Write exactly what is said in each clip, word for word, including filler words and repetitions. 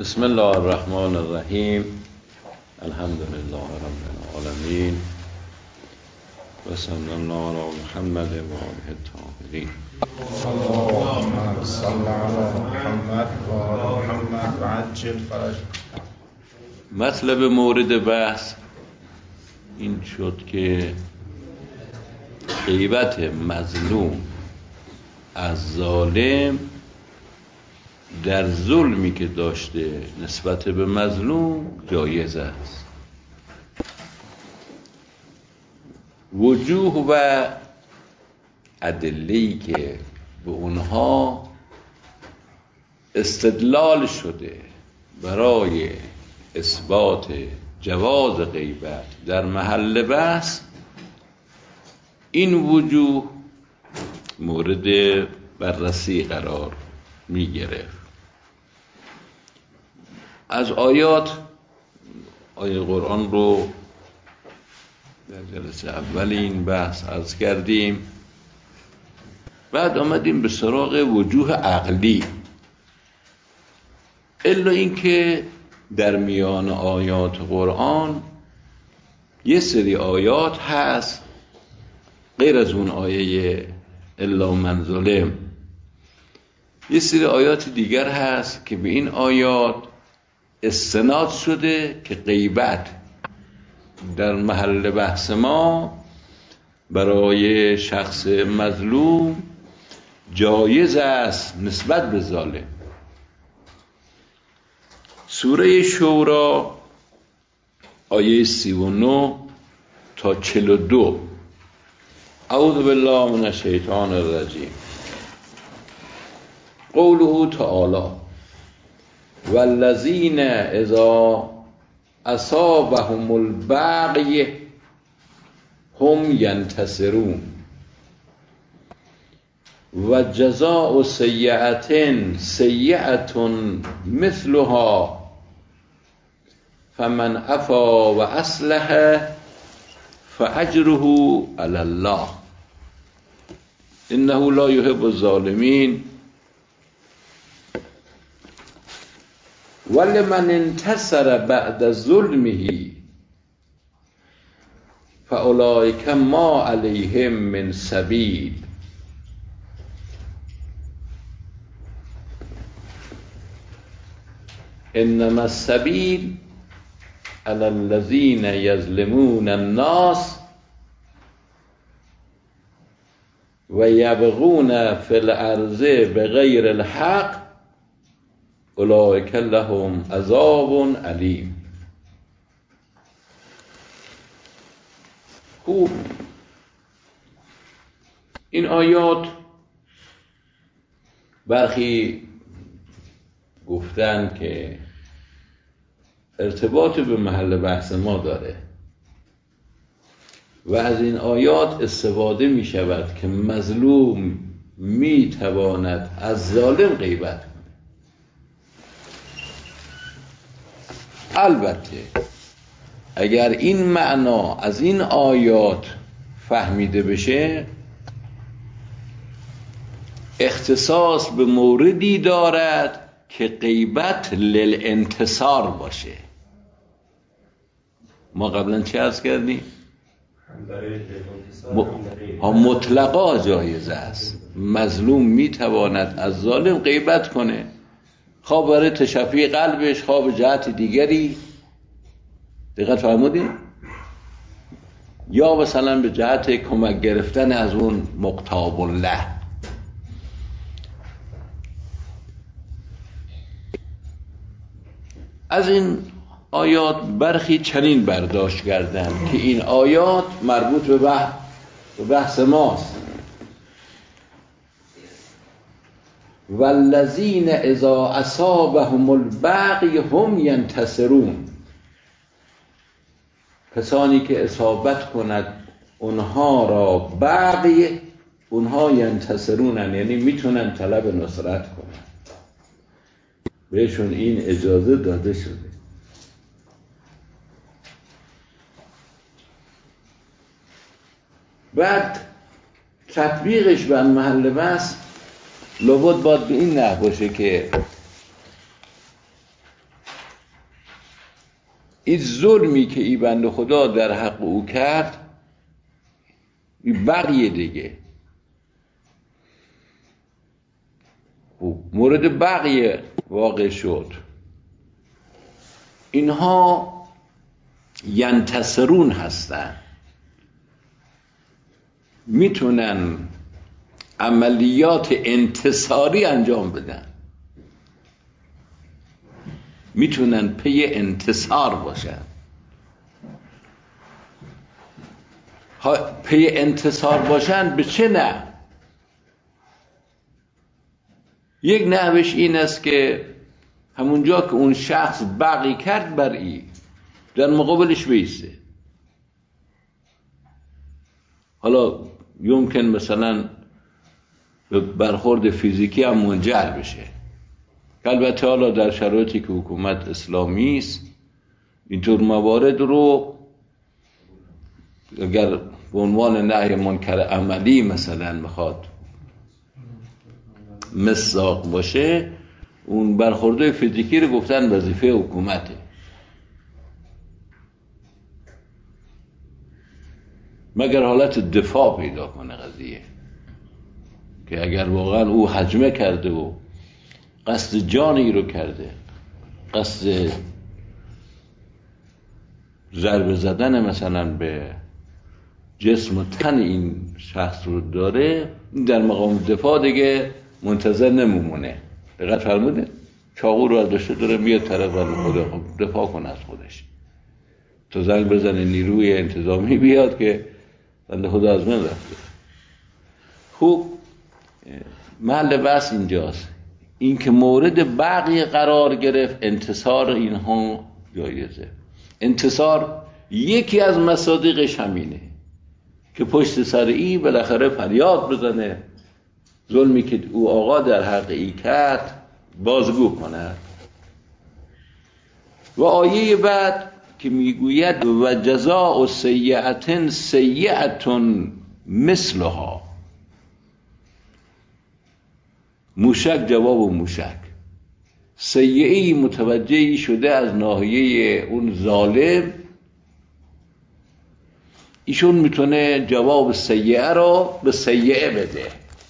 بسم الله الرحمن الرحیم. الحمد لله رب العالمین و صلی الله علی محمد و آله الطاهرین. اللهم صل علی محمد و آل محمد و عجل فرج. مطلب مورد بحث این شد که غیبت مظلوم از ظالم در ظلمی که داشته نسبت به مظلوم جایز است. وجوه و ادله‌ای که به اونها استدلال شده برای اثبات جواز غیبت در محل بحث، این وجوه مورد بررسی قرار می گرفت. از آیات آیه قرآن رو در جلسه اول این بحث عرض کردیم. بعد آمدیم به سراغ وجوه عقلی، الا اینکه در میان آیات قرآن یه سری آیات هست غیر از اون آیه الا من ظلم، یه سری آیات دیگر هست که به این آیات استناد شده که غیبت در محل بحث ما برای شخص مظلوم جایز است نسبت به ظالم. سوره شورا آیه سی و نه تا چهل و دو. اعوذ بالله من الشیطان الرجیم. قوله تعالی والذین اذا اصابهم البغی هم ینتصرون و جزاء سیئة سیئة مثلها فمن عفا و اصلح فاجره علی الله انه لا یحب الظالمین ولمن انتصر بعد ظلمه فاولئک ما علیهم من سبیل انما السبیل علی الذین یظلمون الناس و یبغون فی الارض بغیر الحق اولئک لهم عذاب علیم. خوب، این آیات برخی گفتن که ارتباط به محل بحث ما داره و از این آیات استفاده می شود که مظلوم می تواند از ظالم غیبت کنه. البته اگر این معنا از این آیات فهمیده بشه، اختصاص به موردی دارد که غیبت للانتصار باشه. ما قبلا چه عرض کردیم؟ م... مطلقا جایز است، مظلوم میتواند از ظالم غیبت کنه، خواه برای تشفی قلبش، خواه به جهت دیگری. دقت فرمودین؟ یا مثلا به جهت کمک گرفتن از اون مقتاب الله. از این آیات برخی چنین برداشت کردن که این آیات مربوط به بحث, به بحث ماست. والذین اذا اصابهم البغی هم ینتصرون، کسانی که اصابت کند اونها را بغی، اونها ینتصرونن، یعنی میتونن طلب نصرت کنن، بهشون این اجازه داده شده. بعد تطبیقش بر محل بحث لابد باید به این نحو باشه که این ظلمی که این بنده خدا در حق او کرد این بقیه دیگه. مورد بقیه واقع شد. اینها ینتصرون هستن، میتونن عملیات انتصاری انجام بدن، میتونن پی انتصار باشن. پی انتصار باشن به چه نه؟ یک نحوش این است که همونجا که اون شخص بغی کرد بر ای، در مقابلش بیسته. حالا یمکن مثلا به برخورد فیزیکی هم منجر بشه، البته حالا در شرایطی که حکومت اسلامی است اینطور موارد رو اگر به عنوان نهی منکر عملی مثلا میخواد مصداق باشه، اون برخورد فیزیکی رو گفتن وظیفه حکومته. مگر حالت دفاع پیدا کنه قضیه، که اگر واقعا او هجمه کرده و قصد جانی رو کرده، قصد ضربه زدن مثلا به جسم و تن این شخص رو داره، در مقام دفاع دیگه منتظر نمونه. دقیق فرموده؟ چاقو رو داشته داره میاد طرف و خدا دفاع کنه از خودش، تو زنگ بزنه نیروی انتظامی بیاد که بنده خدا از من رفته. خوب، محل بحث اینجاست، این که مورد بقیه قرار گرفت انتصار اینها جایزه. انتصار یکی از مصادیقش همینه که پشت سر ای بالاخره فریاد بزنه، ظلمی که او آقا در حق ای کرد بازگو کند. و آیه بعد که میگوید و جزاء سیئة سیئة مثلها، موشک جواب و موشک. سیئه‌ای متوجهی شده از ناحیه اون ظالم، ایشون میتونه جواب سیئه را به سیئه بده،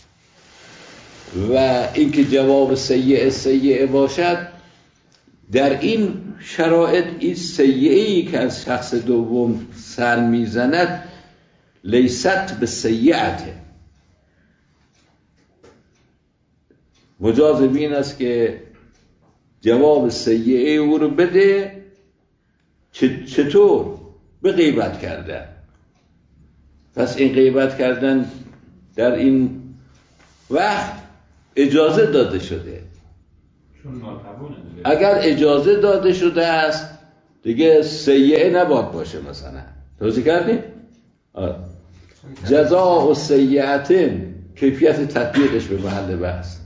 و اینکه جواب سیئه سیئه باشد در این شرایط این سیئه‌ای که از شخص دوم سر میزند لیست به سیئته، مجاز بین است که جواب سیئه او رو بده. چطور؟ به غیبت کردن. پس این غیبت کردن در این وقت اجازه داده شده. اگر اجازه داده شده است دیگه سیئه نباید باشه. مثلا توضیح کردیم جزاء سیئة کیفیت تطبیقش به محل بحث.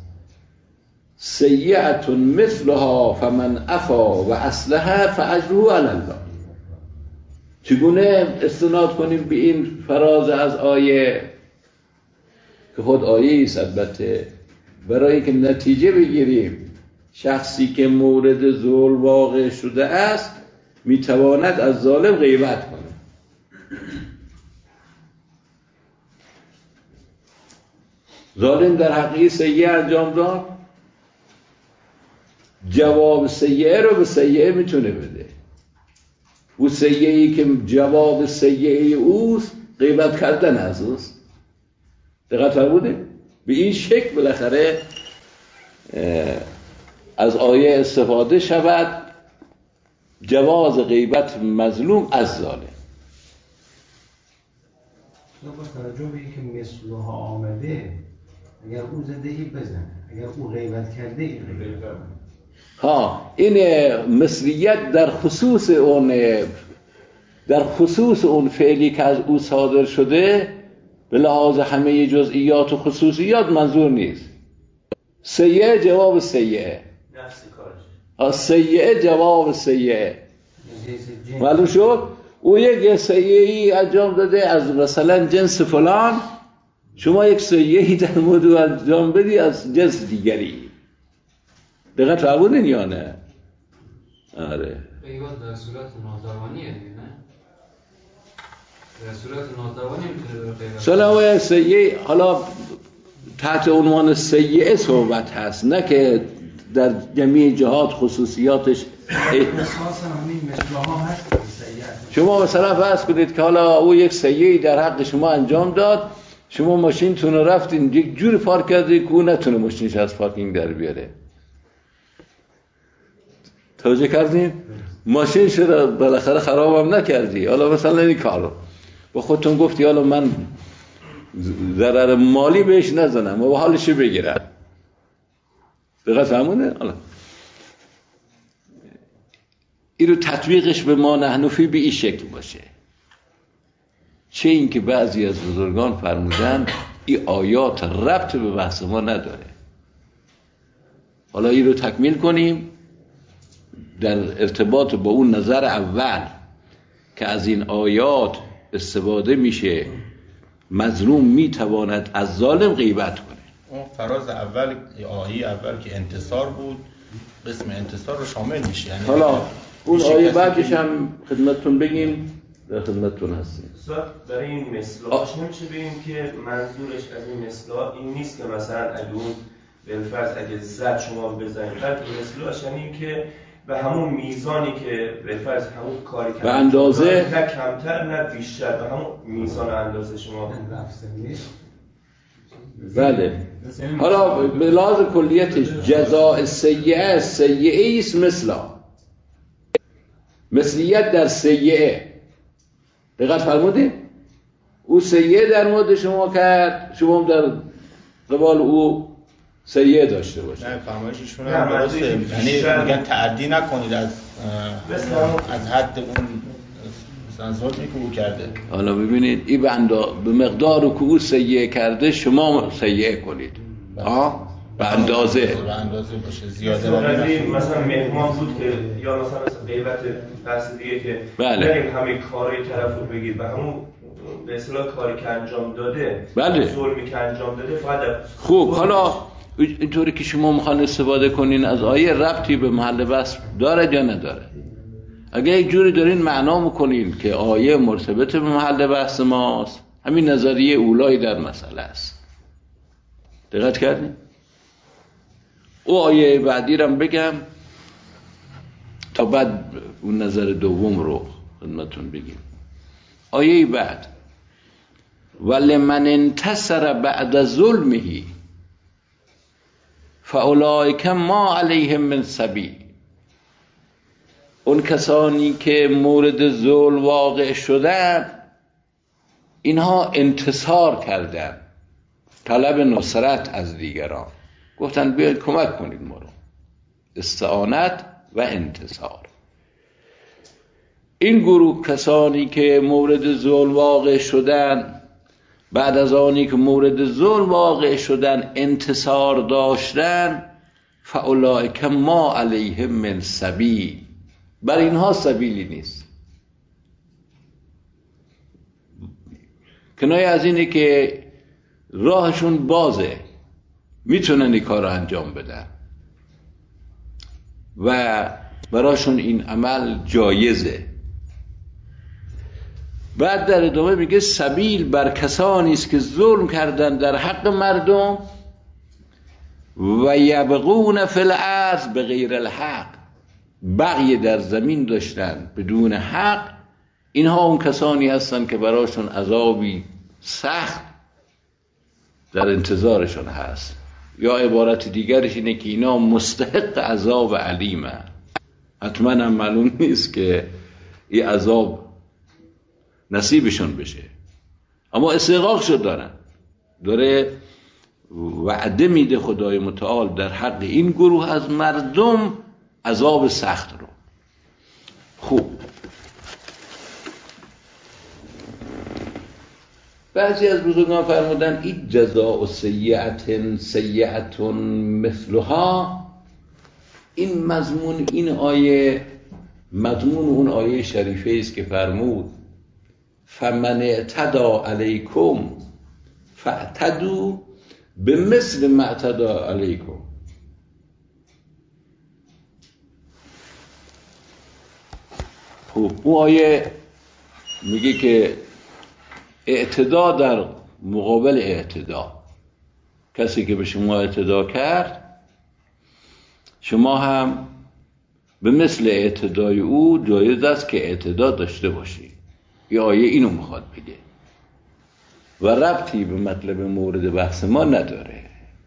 سیئة مثلها فمن عفا و اصلح فاجره علی الله. چگونه استناد کنیم به این فراز از آیه که خود آیه است؟ البته برای که نتیجه بگیریم شخصی که مورد ظلم واقع شده است میتواند از ظالم غیبت کنه. ظالم در حقیقت سیئه انجام داد، جواب سیئه رو به سیئه میتونه بده. او سیئه‌ای که جواب سیئه اوست غیبت کردن از اوست. دقت فرمودید؟ به این شکل بالاخره از آیه استفاده شود جواز غیبت مظلوم از ظالم. با توجه به اینکه مثلها آمده، اگر او زده ای بزن، اگر او غیبت کرده ای غیبت. ها، این مثلیت در خصوص اون در خصوص اون فعلی که از او صادر شده به لحاظ همه جزئیات و خصوصیات منظور نیست. سیئه جواب سیئه، نفس کارش. ها، سیئه جواب سیئه. معلوم شد؟ او یک سیئه‌ای انجام داده از مثلا جنس فلان، شما یک سیئه‌ای در مورد انجام بدی از جنس دیگری. دقت فرمودین یا نه؟ آره غیبت در صورت ناتوانیه دیگه نه؟ در صورت ناتوانی میتونه بره غیبت. سلام سیئه حالا تحت عنوان سیئه صحبت هست، نه که در جمعی جهات خصوصیاتش اساسا همین مثلها هست سیئه. شما مثلا فرض کنید که حالا او یک سیئه‌ای در حق شما انجام داد، شما ماشینتون رو رفتین یک جوری پارک کردید که او نتونه ماشینش از پارکینگ در بیاره. توجه کردین؟ ماشینش رو بالاخره خرابم نکردی. حالا مثلا این کارو با خودتون گفتی حالا من ضرر مالی بهش نزنم و حالش بگیرم. دقیقا فهمونه؟ حالا این رو تطبیقش به ما نحنفی به این شکل باشه. چه این که بعضی از بزرگان فرمودن این آیات ربط به بحث ما نداره. حالا این رو تکمیل کنیم در ارتباط با اون نظر اول که از این آیات استفاده میشه مظلوم میتواند از ظالم غیبت کنه. اون فراز اول آیه اول که انتصار بود، قسم انتصار رو شامل میشه. یعنی حالا اون آیه بعدش هم خدمتتون بگیم، در خدمتتون هستیم. استاد برای این مثلاش نمیشه بگیم که منظورش از این مثلا این نیست که مثلا اگه اون بالفرض اگه زد شما بزنید، بعد مثلاش یعنی این که به همون میزانی که بالفرض همون کاری که به اندازه نه کمتر نه بیشتر، به همون میزان اندازه شما بله. حالا به لحاظ کلیتش جزاء سیئه سیئه است مثلا مثلیت در سیئه. دقت فرمودید؟ او سیئه در مورد شما کرد، شما در قبال او سیئه داشته باشید. نه فرمایششون هم درسته، یعنی میگن تعدی نکنید از از حد اون مثلا ظلمی که او کرده. حالا ببینید این به اندازه به مقدار که او سیئه کرده شما سیئه کنید. ها به اندازه به اندازه باشه، زیاده نکنید. مثلا مهمان بود که یا مثلا غیبت بحث دیگه که بله. نگیم همه کاری طرف رو بگید به همون به اصطلاح کاری که انجام داده، بله. ظلمی که انجام داده فقط خوب. حالا اینطوری که شما میخوان استفاده کنین از آیه ربطی به محل بحث داره یا نداره؟ اگه یک جوری دارین معنا میکنین که آیه مرتبط به محل بحث ماست، همین نظریه اولایی در مسئله است. دقت کردین؟ او آیه بعدی رو بگم تا بعد اون نظر دوم رو خدمتون بگیم. آیه بعد ولمن انتصر بعد ظلمه فاولئک ما علیهم من سبیل. اون کسانی که مورد ظلم واقع شدن اینها انتصار کردن، طلب نصرت از دیگران، گفتن بیاید کمک کنید ما رو، استعانت و انتصار. این گروه کسانی که مورد ظلم واقع شدن، بعد از آنی که مورد ظلم واقع شدن انتصار داشتن، فاولئک ما علیهم من سبیل. بر اینها سبیلی نیست. کنایه از اینه که راهشون بازه، میتونن این کار رو انجام بدن و براشون این عمل جایزه. بعد در ادامه میگه سبیل بر کسانی است که ظلم کردن در حق مردم و یبغون فی الارض بغیر الحق، بغی در زمین داشتن بدون حق. اینها اون کسانی هستن که براشون عذابی سخت در انتظارشون هست، یا عبارت دیگرش اینه که اینا مستحق عذاب علیمه. حتما هم معلوم نیست که این عذاب نصیبشون بشه، اما استحقاق شد دارن. داره وعده میده خدای متعال در حق این گروه از مردم عذاب سخت رو. خوب، بعضی از بزرگان فرمودن این جزاء سیئة سیئة مثلها، این مضمون این آیه مضمون اون آیه شریفه است که فرمود فمن اعتدى علیکم فاعتدوا بمثل ما اعتدى علیکم. خب اون آیه میگه که اعتدا در مقابل اعتدا، کسی که به شما اعتدا کرد شما هم به مثل اعتدای او جایز است که اعتدا داشته باشی. یه آیه اینو میخواد بگه و ربطی به مطلب مورد بحث ما نداره.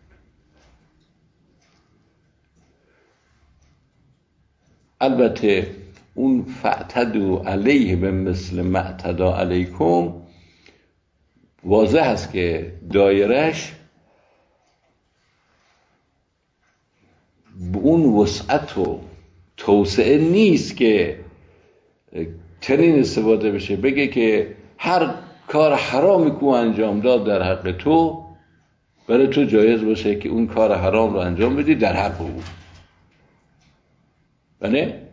البته اون فاعتدوا علیه به مثل ما اعتدا علیکم واضح است که دایرش به اون وسعت و توسعه نیست که چنین استفاده بشه بگه که هر کار حرامی که انجام داد در حق تو برای تو جایز باشه که اون کار حرام رو انجام بدی در حق او. بله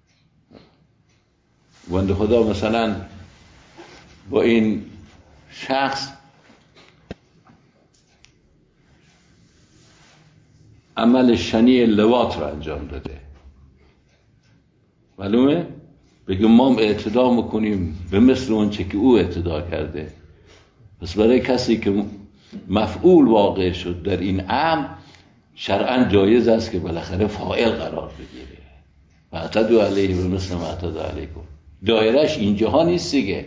بنده خدا مثلا با این شخص عمل شنی لواط رو انجام داده، معلومه؟ بگیم ما اعتدا میکنیم به مثل اون چه که او اعتدا کرده. پس برای کسی که مفعول واقع شد در این امر شرعاً جایز است که بالاخره فاعل قرار بگیره. فاعتدوا علیه به مثل ما اعتدا علیکم. دایرش اینجاها نیست دیگه،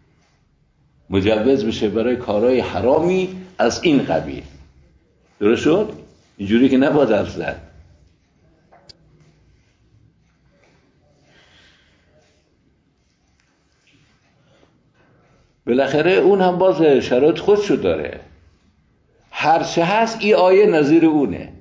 مجوز بشه برای کارهای حرامی از این قبیل. درست شد؟ اینجوری که نباید حرف زد. بالاخره اون هم باز شرایط خودشو داره. هرچه هست این آیه نظیر اونه،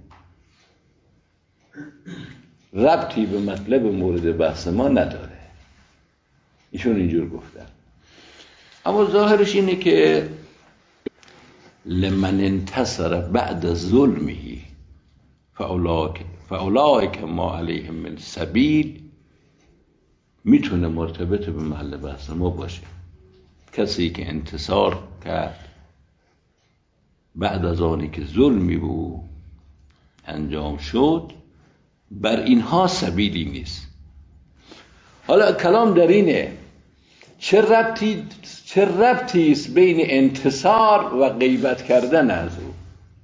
ربطی به مطلب مورد بحث ما نداره. ایشون اینجور گفتن. اما ظاهرش اینه که لمن انتصر بعد ظلمه فاولئک ما علیهم من سبیل میتونه مرتبط به محل بحث ما باشه. کسی که انتصار کرد بعد از آنی که ظلمی بود انجام شد بر اینها سبیلی نیست. حالا کلام در اینه چه ربطی چه ربطی است بین انتصار و غیبت کردن از او؟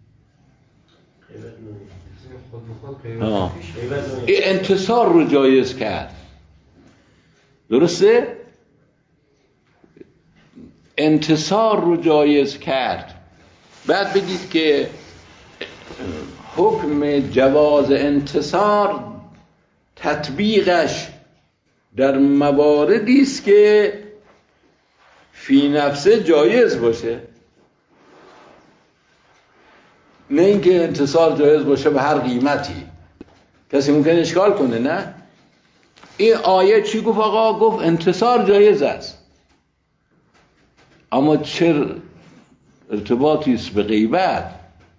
این انتصار رو جایز کرد، درسته؟ انتصار رو جایز کرد. بعد بگید که حکم جواز انتصار تطبیقش در مواردی است که فی نفسه جایز باشه، نه اینکه انتصار جایز باشه به هر قیمتی. کسی ممکن اشکال کنه نه؟ این آیه چی گفت آقا؟ گفت انتصار جایز است، اما چه ارتباطی است به غیبت؟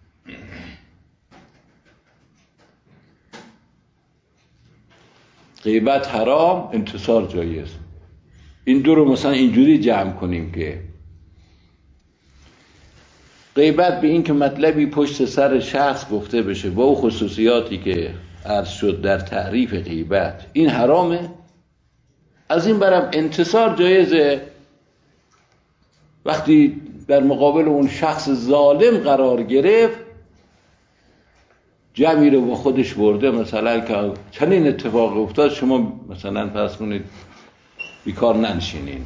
غیبت حرام، انتصار جایز. این دو رو مثلا اینجوری جمع کنیم که غیبت به این که مطلبی پشت سر شخص گفته بشه با او خصوصیاتی که عرض شد در تعریف غیبت، این حرامه. از این برم انتصار جایزه وقتی در مقابل اون شخص ظالم قرار گرفت، جمعی رو با خودش برده، مثلا که چنین اتفاق افتاد شما مثلا فرض کنید بیکار ننشینین،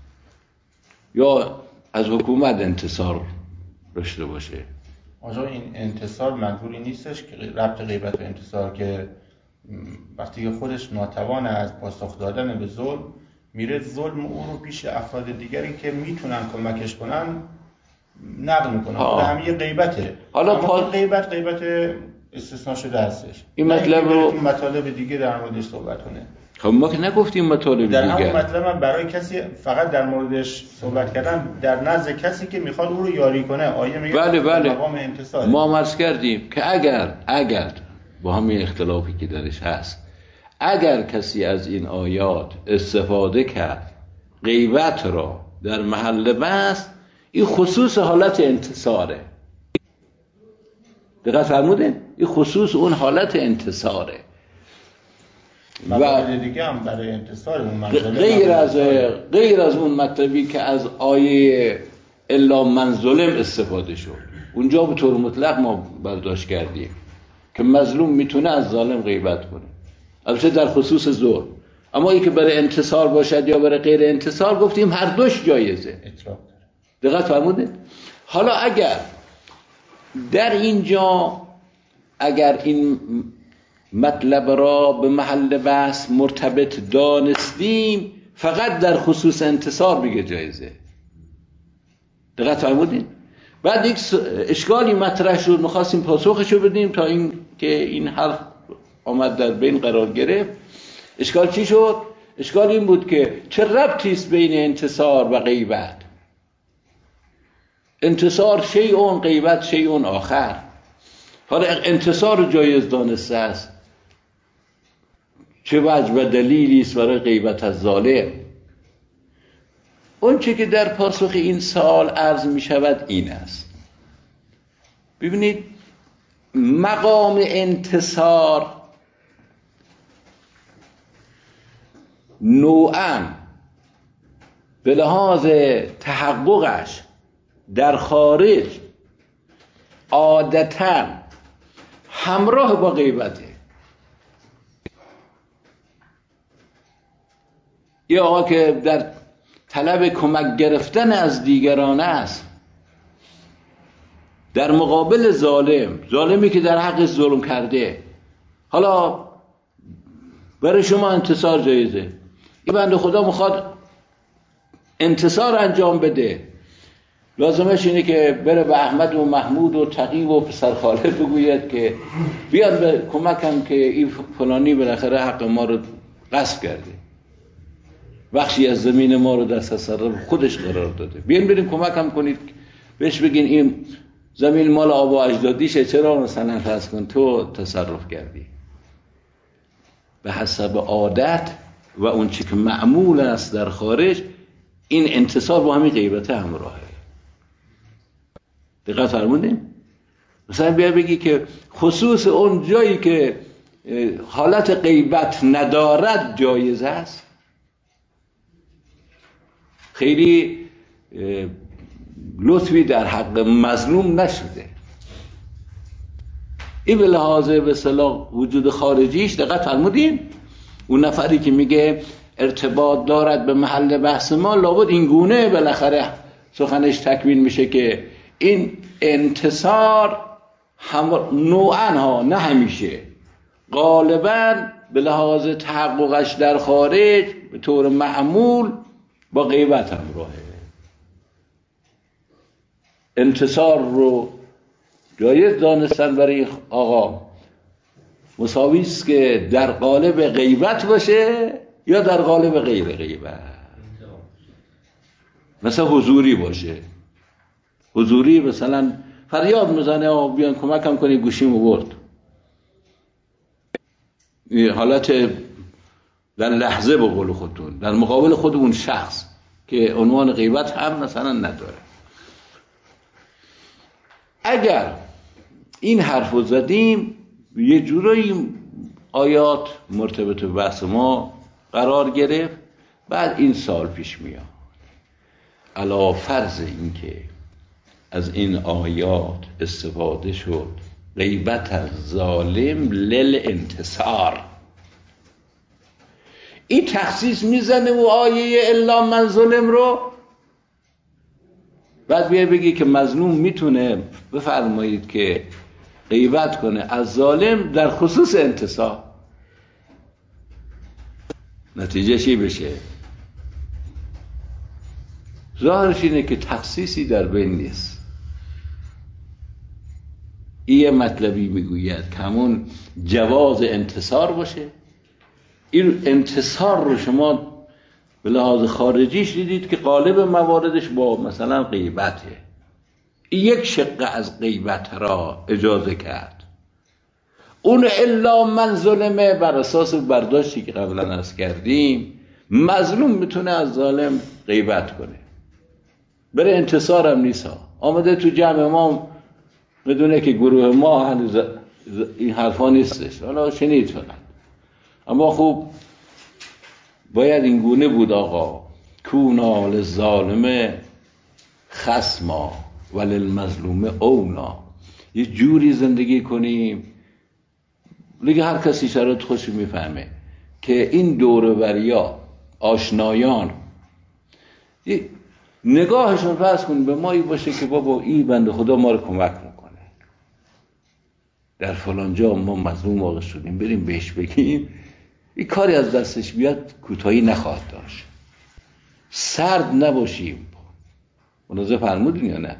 یا از حکومت انتصار داشته باشه. آجا این انتصار منظوری نیستش که ربط غیبت به انتصار که وقتی که خودش ناتوان از پاسخ دادن به ظلم میره ظلم او رو پیش افراد دیگری که میتونن کمکش کنن نقل میکنن. خود همین یه غیبته. حالا پا... غیبت غیبت استثناء شده هستش. این مطلب رو مطالب دیگه در موردش صحبت کنه. خب ما که نگفتیم مطالب دیگه. در همون مطلب هم برای کسی فقط در موردش صحبت کردن در نزد کسی که میخواد او رو یاری کنه. آیه میگه بله بله. مقام انتصار. ما عرض کردیم که اگر اگر با همین اختلافی که درش هست، اگر کسی از این آیات استفاده کرد غیبت را در محل بحث، این خصوص حالت انتصاره. دقت فرمودین؟ این خصوص اون حالت انتصاره. و دیگه هم برای انتصار اون منظومه غیر از غیر از اون مطلبی که از آیه الا من ظلم استفاده شد، اونجا به طور مطلق ما برداشت کردیم که مظلوم میتونه از ظالم غیبت کنه، البته در خصوص ظلم. اما این که برای انتصار باشد یا برای غیر انتصار گفتیم هر دوش جایزه. دقت فرمودید؟ حالا اگر در اینجا اگر این مطلب را به محل بحث مرتبط دانستیم فقط در خصوص انتصار بگه جایزه. دقت فرمودید؟ بعد یک اشکالی مطرح شد، می‌خواستیم پاسخشو بدیم تا این که این حرف آمد در بین قرار گرفت. اشکال چی شد؟ اشکال این بود که چه ربطی است بین انتصار و غیبت؟ انتصار شیء، غیبت شیء آخر. حالا انتصار جایز دانسته است، چه وجه و دلیلی است برای غیبت از ظالم؟ اون چه که در پاسخ این سوال عرض می شود این است. ببینید مقام انتصار نوعاً به لحاظ تحققش در خارج عادتاً همراه با غیبته. یه آقا که در طلب کمک گرفتن از دیگران است در مقابل ظالم، ظالمی که در حق ظلم کرده، حالا برای شما انتصار جایزه، این بنده خدا میخواد انتصار انجام بده، لازمش اینه که بره به احمد و محمود و تقی و پسر خاله بگوید که بیاد به کمکم که این فلانی بالاخره حق ما رو غصب کرده، بخشی از زمین ما رو در تصرف خودش قرار داده، بیاین بریم کمکم کنید، بهش بگین این زمین مال آبا اجدادیشه، چرا مثلا فرض کن تو تصرف کردی. به حسب عادت و اون چی که معمول است در خارج این انتصار با همین غیبت همراهه. دقت فرمودین؟ مثلا بیا بگی که خصوص اون جایی که حالت غیبت ندارد جایز است، خیلی لطفی در حق مظلوم نشده. این به لحاظ به اصطلاح وجود خارجیش دقت فرمودین؟ اون نفری که میگه ارتباط دارد به محل بحث ما، لابد این گونه بالاخره سخنش تکمیل میشه که این انتصار هم نوعاً ها، نه همیشه، غالباً به لحاظ تحققش در خارج به طور معمول با غیبت همراهه. انتصار رو جایز دانستن برای آقا مساوی است که در قالب غیبت باشه یا در قالب غیر غیبت. مثلا حضوری باشه، حضوری مثلا فریاد میزنه آقا بیان کمکم کنی گوشیمو برد، این حالت در لحظه به قول خودتون در مقابل خود اون شخص که عنوان غیبت هم مثلا نداره. اگر این حرف رو زدیم یه جورایی آیات مرتبط به بحث ما قرار گرفت، بعد این سال پیش میاد علا فرض این که از این آیات استفاده شد غیبت از ظالم للانتصار، این تخصیص میزنه و آیه الا من ظلم رو، بعد بیای بگی که مظلوم میتونه بفرمایید که غیبت کنه از ظالم در خصوص انتصار، نتیجه چی بشه؟ ظاهرش اینه که تخصیصی در بین نیست. این مطلبی میگوید که همون جواز انتصار باشه، این انتصار رو شما به لحاظ خارجیش دیدید که غالب مواردش با مثلا غیبته، این یک شقه از غیبت را اجازه کرد. اون الا من ظلمه بر اساس برداشتی که قبلا عرض کردیم، مظلوم میتونه از ظالم غیبت کنه، برای انتصار هم نیست ها. آمده تو جمع ما بدونه که گروه ما هنوز این حرفا نیستش، حالا شنید فقط اما خوب باید این گونه بود آقا، کونا للظالم خصما وللمظلوم اونا. یه جوری زندگی کنیم دیگه هر کسی شرایط خوشی میفهمه که این دور و بریا آشنایان نگاهشون فرض کن به ما ای باشه که بابا این بنده خدا ما رو کمک میکنه، در فلان جا ما مظلوم واقع شدیم، بریم بهش بگیم این کاری از دستش بیاد کوتاهی نخواهد داشت. سرد نباشیم، مناظر فرمودین یا نه؟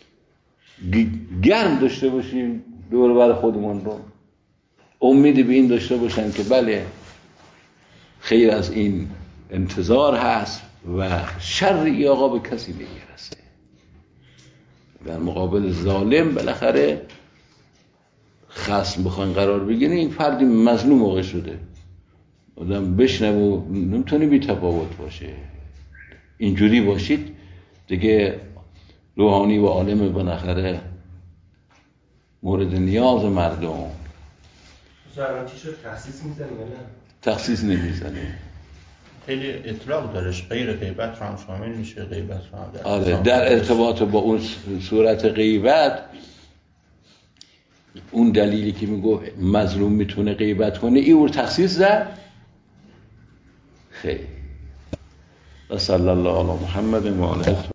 گرم داشته باشیم دور بر خودمون رو، امیدی به این داشته باشن که بله خیر از این انتظار هست و شر آقا به کسی نمیرسه. در مقابل ظالم بالاخره خصم بخواین قرار بگیرین، این فردی مظلوم واقع شده، آدم بشنم و نمیتونه بی تفاوت باشه. اینجوری باشید دیگه روحانی و عالم بالاخره مورد نیاز مردم. مثلا چی شد تخصیص میزنی یا نه؟ تخصیص نمیزنه، خیلی اطلاق دارش، غیر غیبت رو هم شامل میشه، غیبت رو هم در آره در ارتباط با اون صورت غیبت. اون دلیلی که میگو مظلوم میتونه غیبت کنه این رو تخصیص زد. خیلی و صلی الله علی محمد و آله